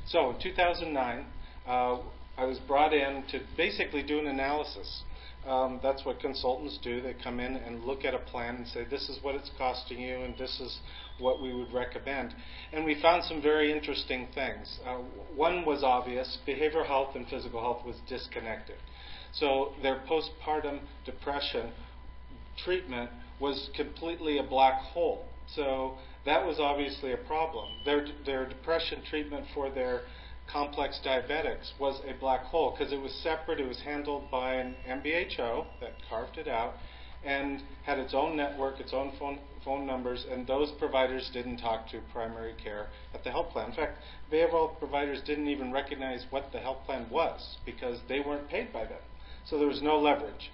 So in 2009, I was brought in to basically do an analysis. That's what consultants do. They come in and look at a plan and say, this is what it's costing you, and this is what we would recommend. And we found some very interesting things. One was obvious. Behavioral health and physical health was disconnected. So their postpartum depression treatment was completely a black hole. So that was obviously a problem. Their depression treatment for their complex diabetics was a black hole because it was separate. It was handled by an MBHO that carved it out and had its own network, its own phone numbers, and those providers didn't talk to primary care at the health plan. In fact, behavioral providers didn't even recognize what the health plan was because they weren't paid by them. So there was no leverage.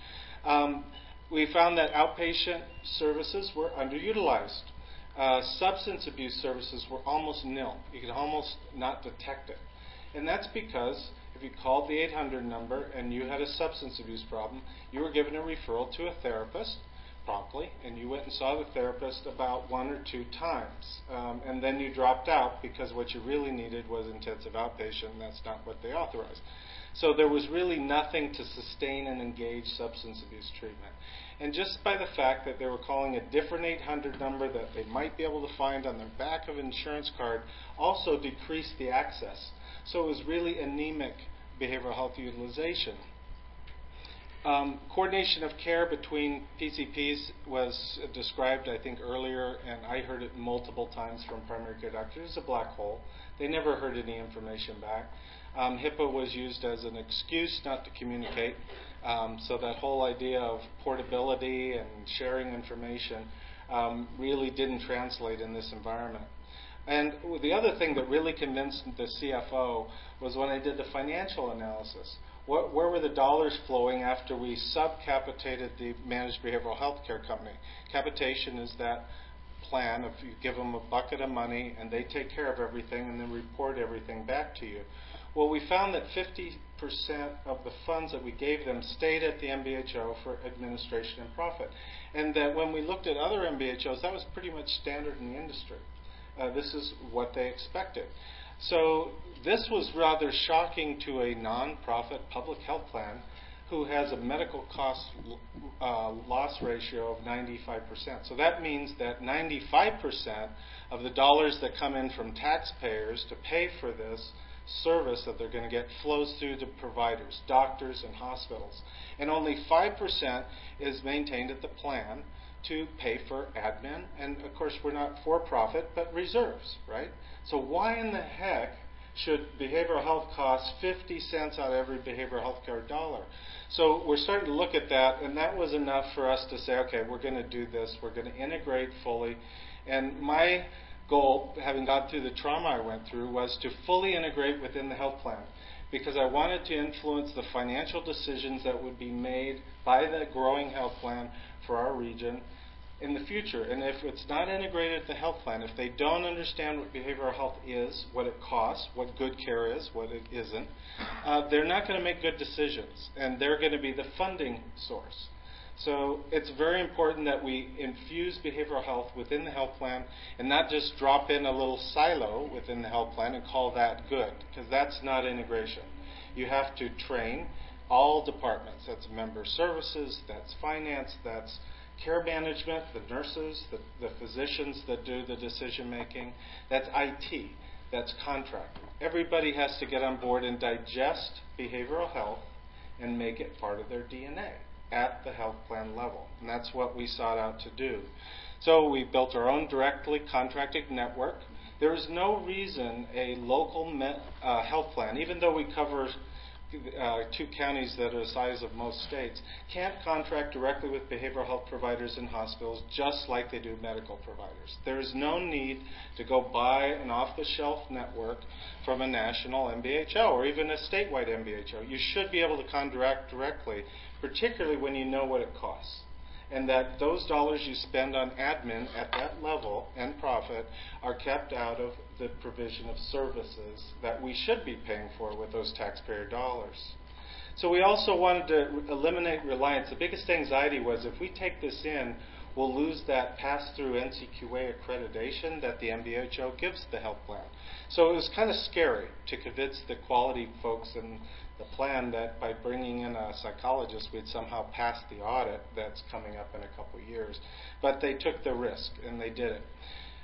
We found that outpatient services were underutilized. Substance abuse services were almost nil. You could almost not detect it. And that's because if you called the 800 number and you had a substance abuse problem, you were given a referral to a therapist promptly, and you went and saw the therapist about 1 or 2 times. And then you dropped out because what you really needed was intensive outpatient, and that's not what they authorized. So there was really nothing to sustain and engage substance abuse treatment. And just by the fact that they were calling a different 800 number that they might be able to find on their back of an insurance card also decreased the access. So it was really anemic behavioral health utilization. Coordination of care between PCPs was described, I think, earlier, and I heard it multiple times from primary care doctors. It was a black hole. They never heard any information back. HIPAA was used as an excuse not to communicate. So that whole idea of portability and sharing information really didn't translate in this environment. And the other thing that really convinced the CFO was when I did the financial analysis. Where were the dollars flowing after we subcapitated the managed behavioral health care company? Capitation is that plan of you give them a bucket of money and they take care of everything and then report everything back to you. Well, we found that 50% of the funds that we gave them stayed at the MBHO for administration and profit. And that when we looked at other MBHOs, that was pretty much standard in the industry. This is what they expected. So this was rather shocking to a non-profit public health plan who has a medical cost loss ratio of 95%. So that means that 95% of the dollars that come in from taxpayers to pay for this service that they're going to get flows through to providers, doctors, and hospitals. And only 5% is maintained at the plan to pay for admin. And, of course, we're not for-profit, but reserves, right? So why in the heck should behavioral health cost 50 cents out of every behavioral health care dollar? So we're starting to look at that, and that was enough for us to say, okay, we're going to do this. We're going to integrate fully. And my goal, having gone through the trauma I went through, was to fully integrate within the health plan because I wanted to influence the financial decisions that would be made by the growing health plan for our region in the future. And if it's not integrated at the health plan, if they don't understand what behavioral health is, what it costs, what good care is, what it isn't, they're not going to make good decisions, and they're going to be the funding source. So it's very important that we infuse behavioral health within the health plan and not just drop in a little silo within the health plan and call that good, because that's not integration. You have to train all departments. That's member services, that's finance, that's care management, the nurses, the physicians that do the decision making, that's IT, that's contracting. Everybody has to get on board and digest behavioral health and make it part of their DNA at the health plan level. And that's what we sought out to do. So we built our own directly contracted network. There is no reason a local health plan, even though we cover 2 counties that are the size of most states, can't contract directly with behavioral health providers and hospitals just like they do medical providers. There is no need to go buy an off-the-shelf network from a national MBHO or even a statewide MBHO. You should be able to contract directly, particularly when you know what it costs, and that those dollars you spend on admin at that level and profit are kept out of the provision of services that we should be paying for with those taxpayer dollars. So we also wanted to eliminate reliance. The biggest anxiety was if we take this in, will lose that pass-through NCQA accreditation that the MBHO gives the health plan. So it was kind of scary to convince the quality folks in the plan that by bringing in a psychologist, we'd somehow pass the audit that's coming up in a couple of years. But they took the risk, and they did it.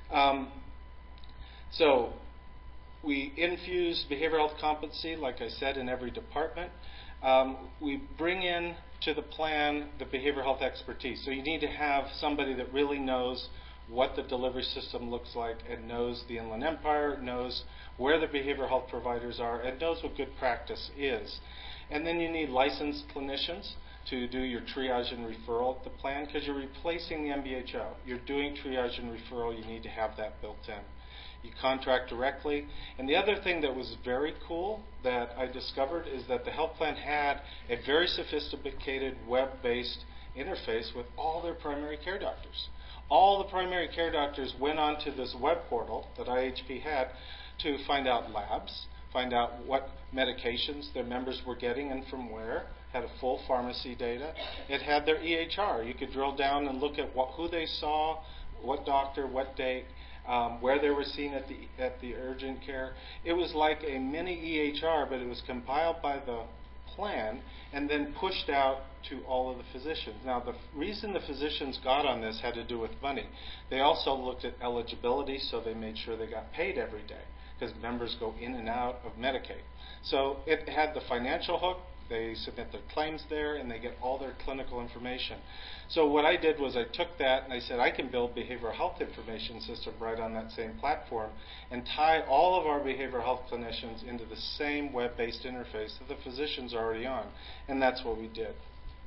So we infuse behavioral health competency, like I said, in every department. We bring in to the plan the behavioral health expertise. So you need to have somebody that really knows what the delivery system looks like and knows the Inland Empire, knows where the behavioral health providers are, and knows what good practice is. And then you need licensed clinicians to do your triage and referral at the plan, because you're replacing the MBHO. You're doing triage and referral. You need to have that built in. You contract directly. And the other thing that was very cool that I discovered is that the health plan had a very sophisticated web-based interface with all their primary care doctors. All the primary care doctors went onto this web portal that IHP had to find out labs, find out what medications their members were getting and from where. Had a full pharmacy data. It had their EHR. You could drill down and look at who they saw, what doctor, what date, where they were seen at the urgent care. It was like a mini EHR, but it was compiled by the plan and then pushed out to all of the physicians. Now, the reason the physicians got on this had to do with money. They also looked at eligibility, so they made sure they got paid every day, because members go in and out of Medicaid. So it had the financial hook. They submit their claims there, and they get all their clinical information. So what I did was I took that and I said, I can build behavioral health information system right on that same platform and tie all of our behavioral health clinicians into the same web-based interface that the physician's already on. And that's what we did.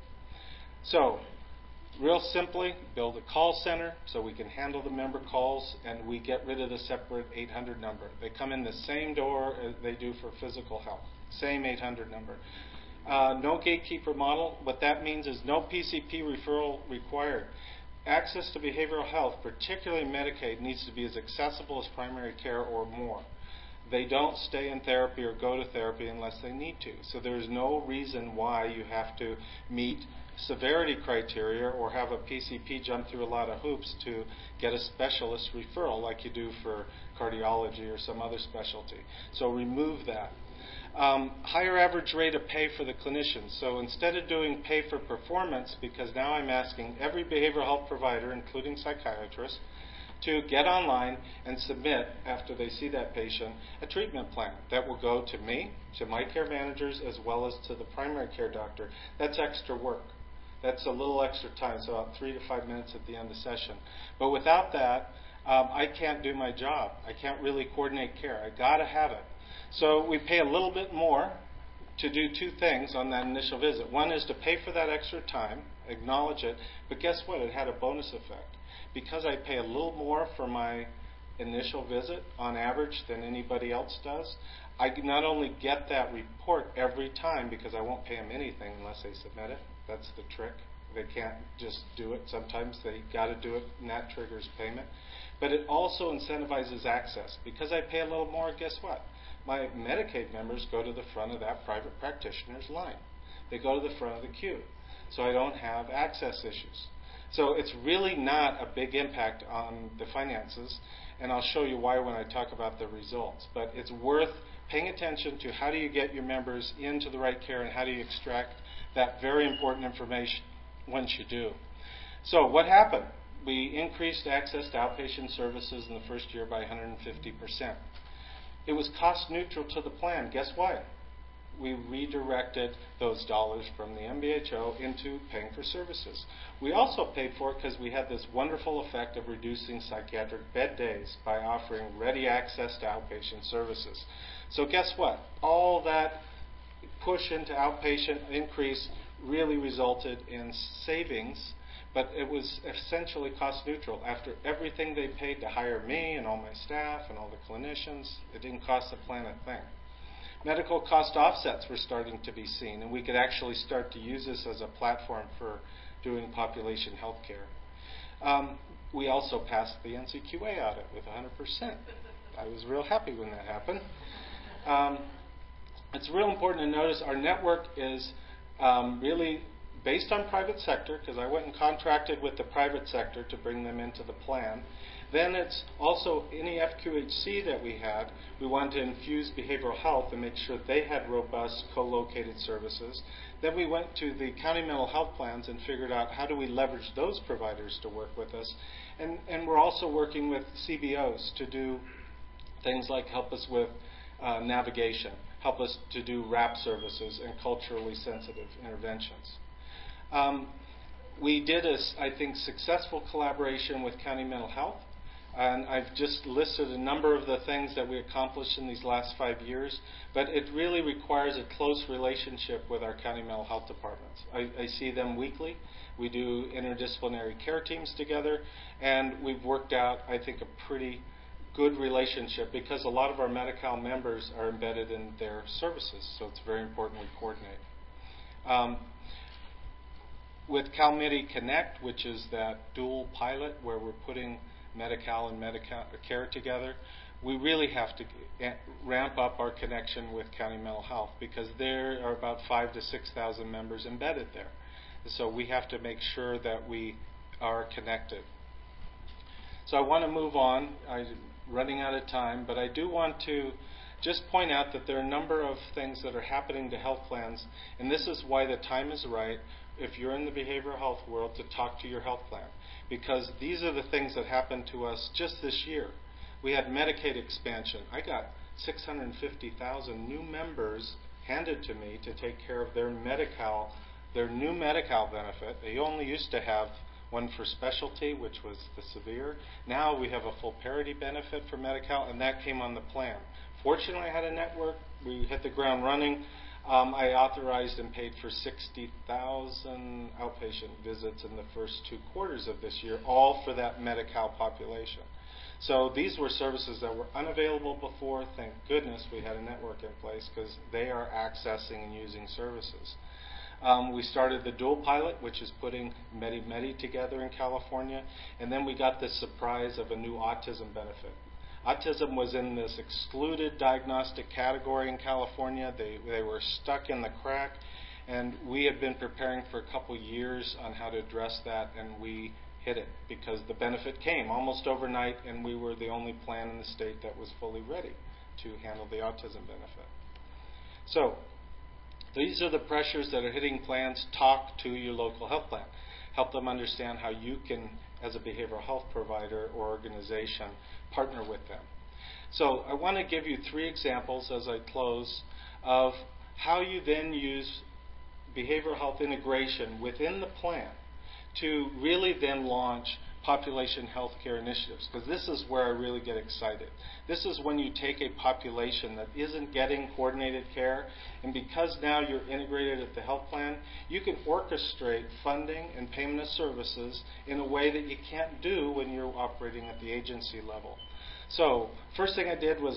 So, real simply, build a call center so we can handle the member calls, and we get rid of the separate 800 number. They come in the same door as they do for physical health, same 800 number. No gatekeeper model. What that means is no PCP referral required. Access to behavioral health, particularly Medicaid, needs to be as accessible as primary care or more. They don't stay in therapy or go to therapy unless they need to. So there's no reason why you have to meet severity criteria or have a PCP jump through a lot of hoops to get a specialist referral like you do for cardiology or some other specialty. So remove that. Higher average rate of pay for the clinicians. So instead of doing pay for performance, because now I'm asking every behavioral health provider, including psychiatrists, to get online and submit, after they see that patient, a treatment plan that will go to me, to my care managers, as well as to the primary care doctor. That's extra work. That's a little extra time, so about 3 to 5 minutes at the end of session. But without that, I can't do my job. I can't really coordinate care. I got to have it. So we pay a little bit more to do two things on that initial visit. One is to pay for that extra time, acknowledge it, but guess what? It had a bonus effect. Because I pay a little more for my initial visit on average than anybody else does, I not only get that report every time, because I won't pay them anything unless they submit it. That's the trick. They can't just do it. Sometimes they got to do it, and that triggers payment. But it also incentivizes access. Because I pay a little more, guess what? My Medicaid members go to the front of that private practitioner's line. They go to the front of the queue. So I don't have access issues. So it's really not a big impact on the finances, and I'll show you why when I talk about the results. But it's worth paying attention to how do you get your members into the right care and how do you extract that very important information once you do. So what happened? We increased access to outpatient services in the first year by 150%. It was cost neutral to the plan. Guess why? We redirected those dollars from the MBHO into paying for services. We also paid for it because we had this wonderful effect of reducing psychiatric bed days by offering ready access to outpatient services. So guess what? All that push into outpatient increase really resulted in savings, but it was essentially cost neutral. After everything they paid to hire me and all my staff and all the clinicians, it didn't cost the plan a thing. Medical cost offsets were starting to be seen, and we could actually start to use this as a platform for doing population health care. We also passed the NCQA audit with 100%. I was real happy when that happened. It's real important to notice our network is really based on private sector, because I went and contracted with the private sector to bring them into the plan. Then it's also any FQHC that we had, we wanted to infuse behavioral health and make sure they had robust co-located services. Then we went to the county mental health plans and figured out how do we leverage those providers to work with us. And we're also working with CBOs to do things like help us with navigation, help us to do RAP services and culturally sensitive interventions. We did I think, successful collaboration with county mental health. And I've just listed a number of the things that we accomplished in these last 5 years, but it really requires a close relationship with our county mental health departments. I see them weekly. We do interdisciplinary care teams together, and we've worked out, I think, a pretty good relationship because a lot of our Medi-Cal members are embedded in their services, so it's very important we coordinate. With CalMedi Connect, which is that dual pilot where we're putting Medi-Cal and Medi-Care together, we really have to ramp up our connection with county mental health because there are about 5,000 to 6,000 members embedded there. So we have to make sure that we are connected. So I want to move on. I'm running out of time, but I do want to just point out that there are a number of things that are happening to health plans, and this is why the time is right if you're in the behavioral health world to talk to your health plan, because these are the things that happened to us just this year. We had Medicaid expansion. I got 650,000 new members handed to me to take care of their new Medi-Cal benefit. They only used to have one for specialty, which was the severe. Now we have a full parity benefit for Medi-Cal, and that came on the plan. Fortunately, I had a network. We hit the ground running. I authorized and paid for 60,000 outpatient visits in the first 2 quarters of this year, all for that Medi-Cal population. So these were services that were unavailable before. Thank goodness we had a network in place because they are accessing and using services. We started the dual pilot, which is putting Medi-Medi together in California, and then we got this surprise of a new autism benefit. Autism was in this excluded diagnostic category in California. They were stuck in the crack, and we had been preparing for a couple years on how to address that, and we hit it because the benefit came almost overnight, and we were the only plan in the state that was fully ready to handle the autism benefit. So these are the pressures that are hitting plans. Talk to your local health plan. Help them understand how you can, as a behavioral health provider or organization, partner with them. So I want to give you 3 examples as I close of how you then use behavioral health integration within the plan to really then launch population health care initiatives, because this is where I really get excited. This is when you take a population that isn't getting coordinated care, and because now you're integrated at the health plan, you can orchestrate funding and payment of services in a way that you can't do when you're operating at the agency level. So first thing I did was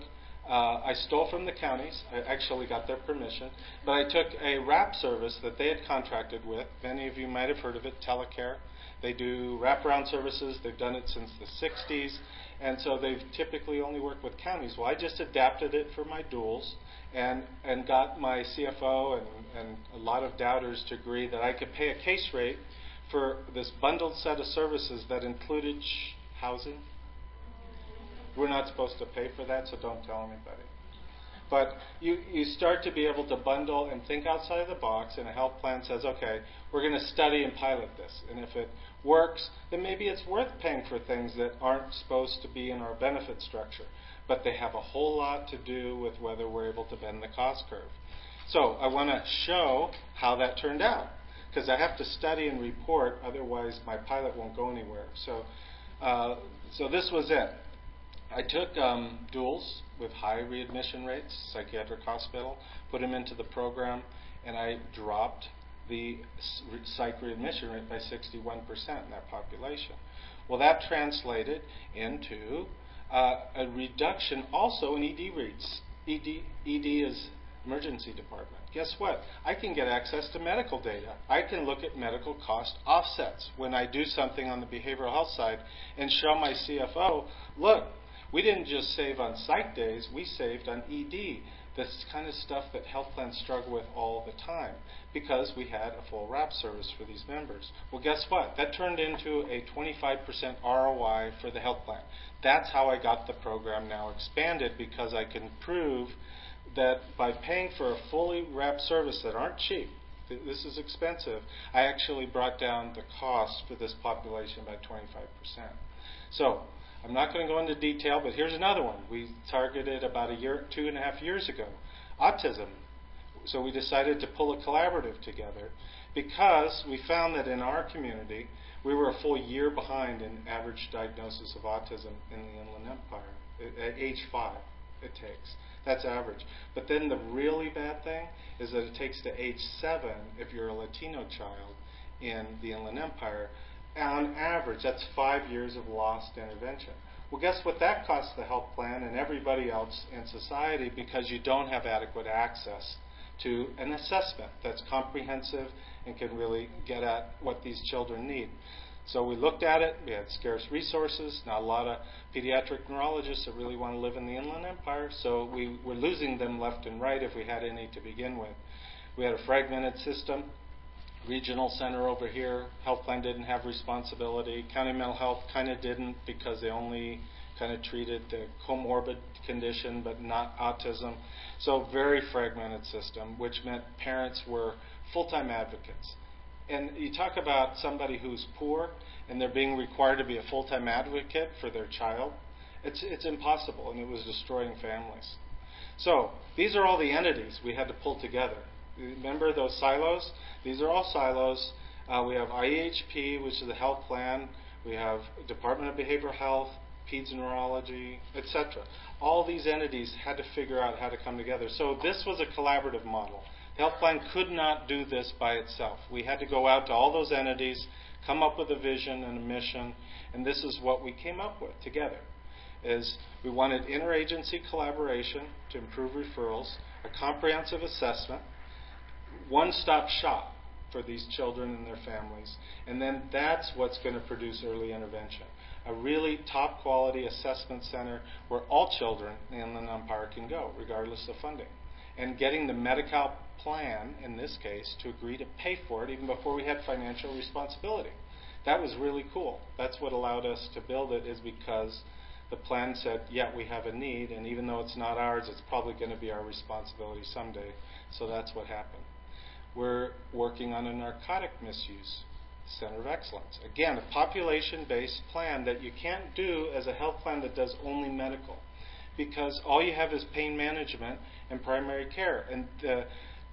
I stole from the counties. I actually got their permission, but I took a RAP service that they had contracted with. Many of you might have heard of it, Telecare. They do wraparound services. They've done it since the 60s, and so they've typically only worked with counties. Well, I just adapted it for my duals and got my CFO and a lot of doubters to agree that I could pay a case rate for this bundled set of services that included housing. We're not supposed to pay for that, so don't tell anybody. But you start to be able to bundle and think outside the box, and a health plan says, okay, we're going to study and pilot this. And if it works, then maybe it's worth paying for things that aren't supposed to be in our benefit structure. But they have a whole lot to do with whether we're able to bend the cost curve. So I want to show how that turned out, because I have to study and report, otherwise my pilot won't go anywhere. So this was it. I took duals with high readmission rates, psychiatric hospital, put them into the program, and I dropped the psych readmission rate by 61% in that population. Well, that translated into a reduction also in ED rates. ED is emergency department. Guess what? I can get access to medical data. I can look at medical cost offsets when I do something on the behavioral health side and show my CFO, look, We didn't just save on psych days, we saved on ED, this kind of stuff that health plans struggle with all the time, because we had a full wrap service for these members. Well, guess what? That turned into a 25% ROI for the health plan. That's how I got the program now expanded, because I can prove that by paying for a fully wrapped service that aren't cheap, this is expensive, I actually brought down the cost for this population by 25%. So, I'm not going to go into detail, but here's another one. We targeted about 2.5 years ago, autism. So we decided to pull a collaborative together because we found that in our community, we were a full year behind in average diagnosis of autism in the Inland Empire. At age 5, it takes. That's average. But then the really bad thing is that it takes to age 7 if you're a Latino child in the Inland Empire. On average, that's 5 years of lost intervention. Well, guess what that costs the health plan and everybody else in society, because you don't have adequate access to an assessment that's comprehensive and can really get at what these children need. So we looked at it. We had scarce resources, not a lot of pediatric neurologists that really want to live in the Inland Empire, so we were losing them left and right if we had any to begin with. We had a fragmented system. Regional center over here, health plan didn't have responsibility. County mental health kind of didn't, because they only kind of treated the comorbid condition but not autism. So very fragmented system, which meant parents were full-time advocates. And you talk about somebody who's poor and they're being required to be a full-time advocate for their child. It's impossible, and it was destroying families. So these are all the entities we had to pull together. Remember those silos? These are all silos. We have IEHP, which is the health plan. We have Department of Behavioral Health, Peds Neurology, etc. All these entities had to figure out how to come together. So this was a collaborative model. The health plan could not do this by itself. We had to go out to all those entities, come up with a vision and a mission, and this is what we came up with together. Is we wanted interagency collaboration to improve referrals, a comprehensive assessment, one-stop shop for these children and their families, and then that's what's going to produce early intervention. A really top-quality assessment center where all children in the Inland Empire can go, regardless of funding. And getting the Medi-Cal plan, in this case, to agree to pay for it even before we had financial responsibility. That was really cool. That's what allowed us to build it, is because the plan said, yeah, we have a need, and even though it's not ours, it's probably going to be our responsibility someday. So that's what happened. We're working on a narcotic misuse center of excellence. Again, a population-based plan that you can't do as a health plan that does only medical, because all you have is pain management and primary care. And the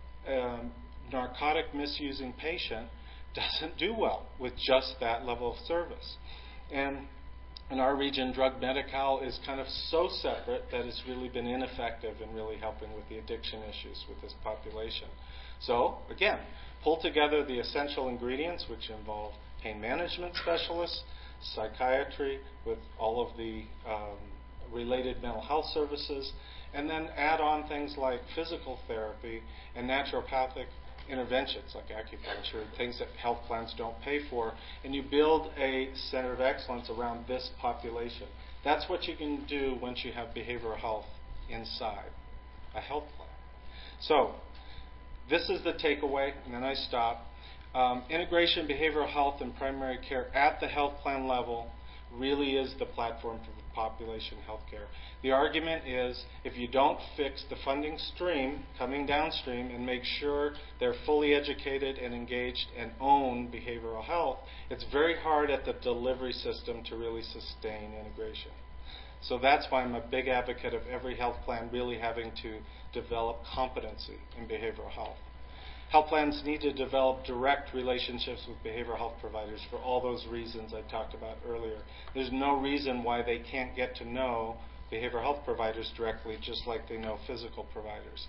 narcotic misusing patient doesn't do well with just that level of service. And in our region, Drug Medi-Cal is kind of so separate that it's really been ineffective in really helping with the addiction issues with this population. So, again, pull together the essential ingredients, which involve pain management specialists, psychiatry with all of the related mental health services, and then add on things like physical therapy and naturopathic interventions like acupuncture, things that health plans don't pay for, and you build a center of excellence around this population. That's what you can do once you have behavioral health inside a health plan. So, this is the takeaway, and then I stop. Integration behavioral health and primary care at the health plan level really is the platform for population health care. The argument is, if you don't fix the funding stream coming downstream and make sure they're fully educated and engaged and own behavioral health, it's very hard at the delivery system to really sustain integration. So that's why I'm a big advocate of every health plan really having to develop competency in behavioral health. Health plans need to develop direct relationships with behavioral health providers for all those reasons I talked about earlier. There's no reason why they can't get to know behavioral health providers directly, just like they know physical providers.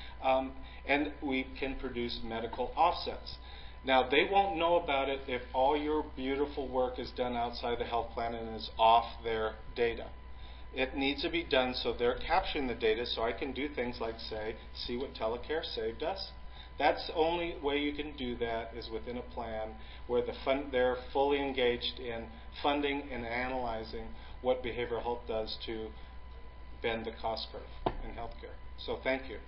And we can produce medical offsets. Now, they won't know about it if all your beautiful work is done outside the health plan and is off their data. It needs to be done so they're capturing the data, so I can do things like say, see what Telecare saved us. That's the only way you can do that is within a plan where they're fully engaged in funding and analyzing what behavioral health does to bend the cost curve in healthcare. So thank you.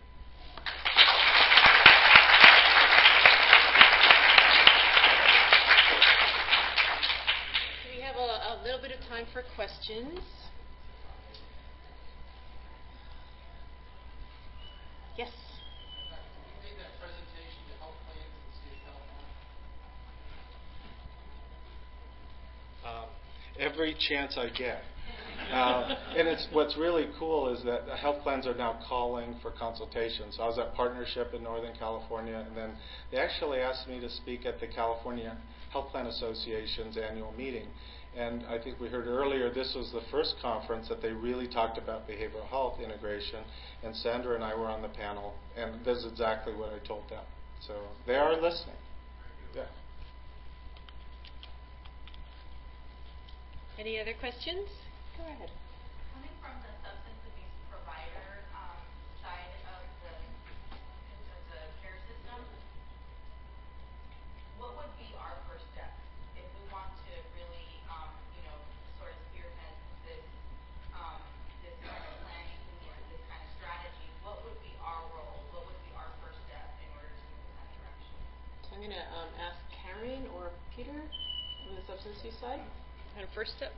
We have a little bit of time for questions. Yes. You made that presentation to health plans in the state of California. Every chance I get. And what's really cool is that the health plans are now calling for consultations. So I was at Partnership in Northern California, and then they actually asked me to speak at the California Health Plan Association's annual meeting. And I think we heard earlier, this was the first conference that they really talked about behavioral health integration, and Sandra and I were on the panel, and this is exactly what I told them. So they are listening. Yeah. Any other questions? Go ahead. Coming from the substance abuse provider side of the care system, what would be our first step if we want to really, sort of spearhead this this kind of planning or this kind of strategy? What would be our role? What would be our first step in order to move in that direction? So I'm going to ask Karen or Peter on the substance use side. And first steps.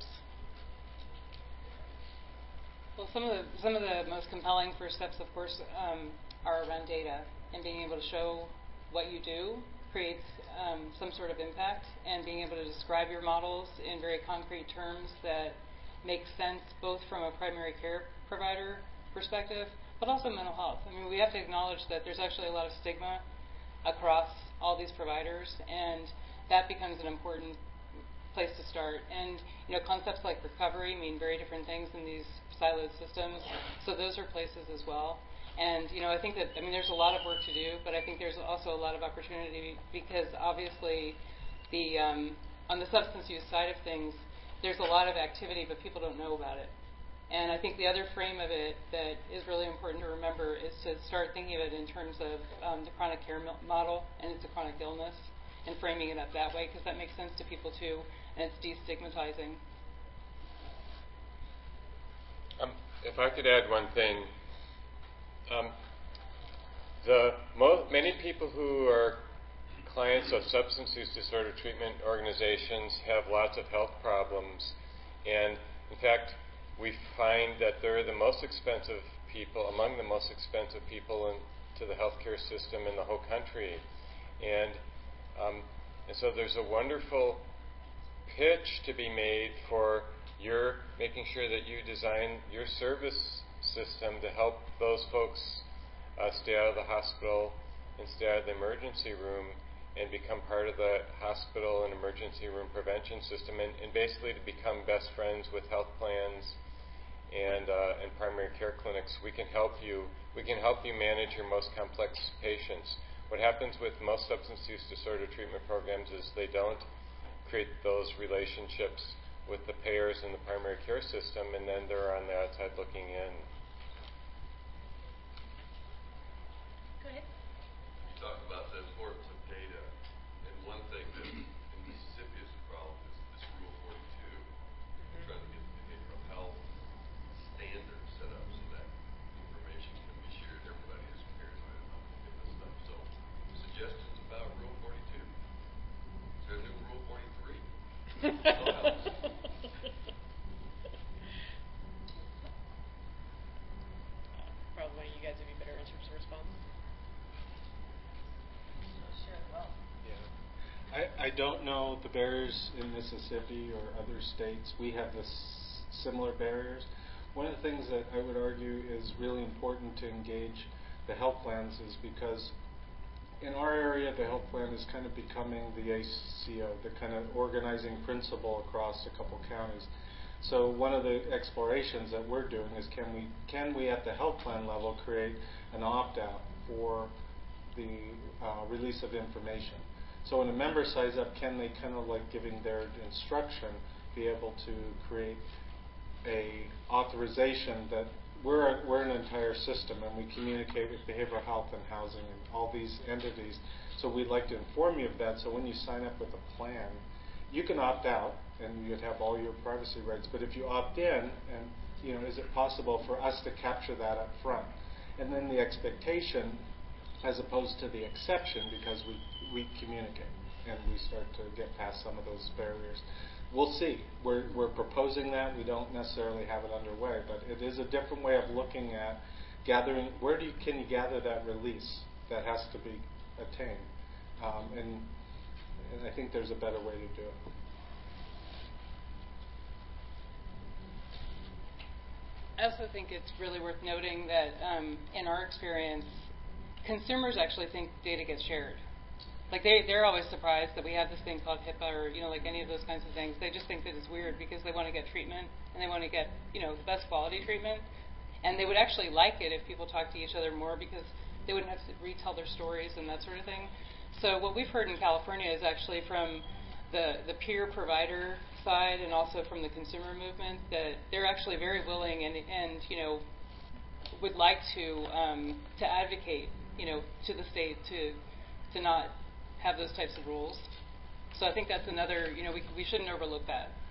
Well, some of the most compelling first steps, of course, are around data and being able to show what you do creates some sort of impact, and being able to describe your models in very concrete terms that make sense both from a primary care provider perspective, but also mental health. I mean, we have to acknowledge that there's actually a lot of stigma across all these providers, and that becomes an important place to start. And concepts like recovery mean very different things in these siloed systems, so those are places as well. And I think that there's a lot of work to do, but I think there's also a lot of opportunity, because obviously on the substance use side of things, there's a lot of activity, but people don't know about it. And I think the other frame of it that is really important to remember is to start thinking of it in terms of the chronic care model, and it's a chronic illness, and framing it up that way, because that makes sense to people too, and it's destigmatizing. If I could add one thing, many people who are clients of substance use disorder treatment organizations have lots of health problems, and in fact, we find that they're the most expensive people, among the most expensive people to the healthcare system in the whole country, and so there's a wonderful pitch to be made for your making sure that you design your service system to help those folks stay out of the hospital and stay out of the emergency room and become part of the hospital and emergency room prevention system, and basically to become best friends with health plans and primary care clinics. We can help you manage your most complex patients. What happens with most substance use disorder treatment programs is they don't create those relationships with the payers and the primary care system, and then they're on the outside looking in. Go ahead. You talk about the importance of data, and one thing that in Mississippi is a problem is this Rule 42. We're trying to get the behavioral health standards set up so that information can be shared. Everybody is paranoid about getting this stuff. So, suggestions about Rule 42? Is there a new Rule 43? Probably one of you guys would be better in terms of response. I don't know the barriers in Mississippi or other states. We have similar barriers. One of the things that I would argue is really important to engage the health plans is because in our area, the health plan is kind of becoming the ACO, the kind of organizing principle across a couple counties. So one of the explorations that we're doing is can we at the health plan level create an opt-out for the release of information? So when a member signs up, can they, kind of like giving their instruction, be able to create a authorization that we're an entire system and we communicate with behavioral health and housing and all these entities. So we'd like to inform you of that. So when you sign up with a plan, You can opt out, and you'd have all your privacy rights. But if you opt in, and is it possible for us to capture that up front? And then the expectation, as opposed to the exception, because we communicate and we start to get past some of those barriers. We'll see. We're proposing that. We don't necessarily have it underway, but it is a different way of looking at gathering. Where can you gather that release that has to be attained? And I think there's a better way to do it. I also think it's really worth noting that in our experience, consumers actually think data gets shared. Like they're always surprised that we have this thing called HIPAA or like any of those kinds of things. They just think that it's weird because they want to get treatment and they want to get the best quality treatment, and they would actually like it if people talked to each other more because they wouldn't have to retell their stories and that sort of thing. So what we've heard in California is actually from the peer provider side and also from the consumer movement that they're actually very willing and would like to advocate to the state to not have those types of rules. So I think that's another we shouldn't overlook that.